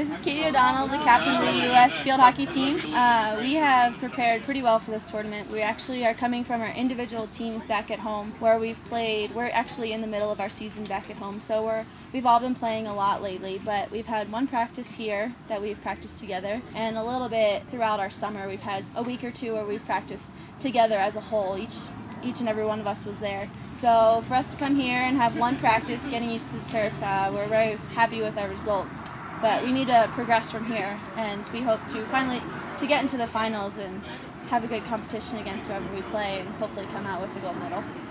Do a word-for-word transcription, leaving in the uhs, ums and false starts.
This is Katie O'Donnell, the captain of the U S field hockey team. Uh, we have prepared pretty well for this tournament. We actually are coming from our individual teams back at home where we've played. We're actually in the middle of our season back at home, so we're, we've all been playing a lot lately, but we've had one practice here that we've practiced together, and a little bit throughout our summer. We've had a week or two where we've practiced together as a whole. Each, each and every one of us was there. So for us to come here and have one practice getting used to the turf, uh, we're very happy with our result. But we need to progress from here, and we hope to finally to get into the finals and have a good competition against whoever we play and hopefully come out with the gold medal.